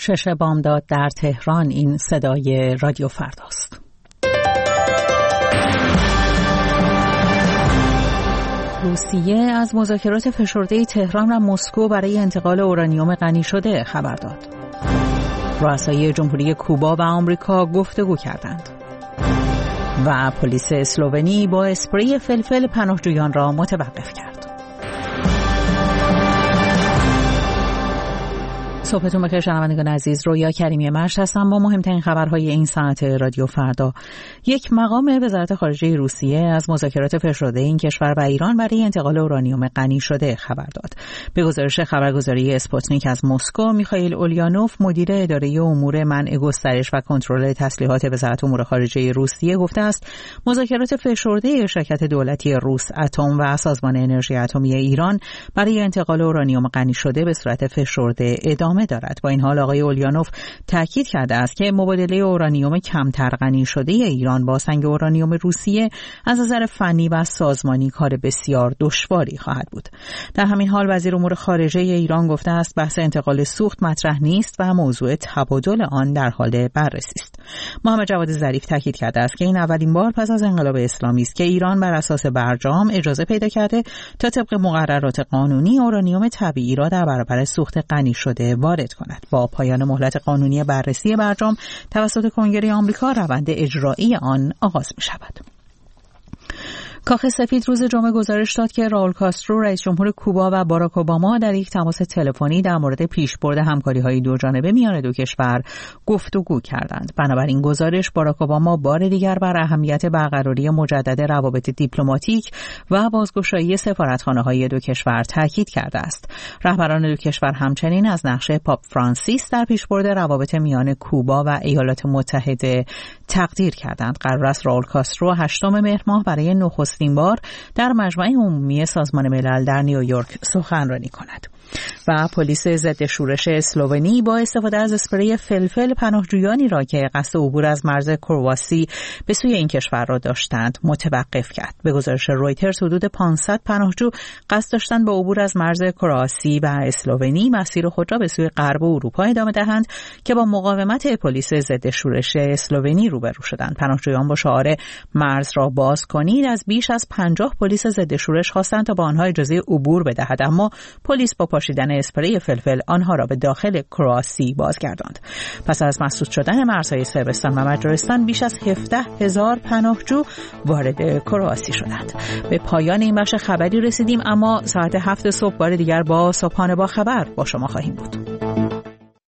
6 بامداد در تهران. این صدای رادیو فرداست. روسیه از مذاکرات فشرده تهران و مسکو برای انتقال اورانیوم غنی شده خبر داد. رؤسای جمهوری کوبا و آمریکا گفتگو کردند. و پلیس اسلوونی با اسپری فلفل پناهجویان را متوقف کرد. صبحتون بخیر شنوندگان عزیز، رویا کریمی مرش هستم با مهمترین خبرهای این ساعت رادیو فردا. یک مقام وزارت خارجه روسیه از مذاکرات فشرده این کشور و ایران برای انتقال اورانیوم غنی شده خبر داد. به گزارش خبرگزاری اسپوتنیک از مسکو، میخائیل اولیانوف مدیر اداره امور منع گسترش و کنترل تسلیحات وزارت امور خارجه روسیه گفته است مذاکرات فشرده شرکت دولتی روس اتم و سازمان انرژی اتمی ایران برای انتقال اورانیوم غنی شده به صورت فشرده ادامه دارد. با این حال آقای اولیانوف تاکید کرده است که مبادله اورانیوم کمتر غنی شده ایران با سنگ اورانیوم روسیه از نظر فنی و سازمانی کار بسیار دشواری خواهد بود. در همین حال وزیر امور خارجه ایران گفته است بحث انتقال سوخت مطرح نیست و موضوع تبادل آن در حال بررسی است. محمد جواد ظریف تاکید کرده است که این اولین بار پس از انقلاب اسلامی است که ایران بر اساس برجام اجازه پیدا کرده تا طبق مقررات قانونی اورانیوم طبیعی را در برابر سوخت غنی شده وارد کند. با پایان مهلت قانونی بررسی برجام توسط کنگره آمریکا روند اجرایی آن آغاز می شود. کاخ سفید روز جمعه گزارش داد که راول کاسترو رئیس جمهور کوبا و باراک اوباما در یک تماس تلفنی در مورد پیشبرد همکاری‌های دوجانبه میان دو کشور گفتگو کردند. بنابراین گزارش باراک اوباما بار دیگر بر اهمیت برقراری مجدد روابط دیپلماتیک و بازگشایی سفارتخانه‌های دو کشور تاکید کرده است. رهبران دو کشور همچنین از نقش پاپ فرانسیس در پیشبرد روابط میان کوبا و ایالات متحده تقدیر کردند. قرار است راول کاسترو 8 مهر ماه برای نخستین بار در مجمع عمومی سازمان ملل در نیویورک سخنرانی کند. و پلیس ضد شورش اسلوونی با استفاده از اسپری فلفل پناهجویانی را که قصد عبور از مرز کرواسی به سوی این کشور را داشتند متوقف کرد. به گزارش رویترز حدود 500 پناهجو قصد داشتند با عبور از مرز کرواسی و اسلوونی مسیر خود را به سوی غرب اروپا ادامه دهند که با مقاومت پلیس ضد شورش اسلوونی روبرو شدند. پناهجویان با شعار مرز را باز کنید از بیش از 50 پلیس ضد شورش خواستند تا با آنها اجازه عبور بدهد، اما پلیس با پاشیدن اسپری فلفل آنها را به داخل کرواسی بازگرداند. پس از مسدود شدن مرزهای صربستان و مجارستان بیش از 17,000 پناهجو وارد کرواسی شدند. به پایان این بخش خبری رسیدیم، اما ساعت 7 صبح بار دیگر با صبحانه با خبر با شما خواهیم بود.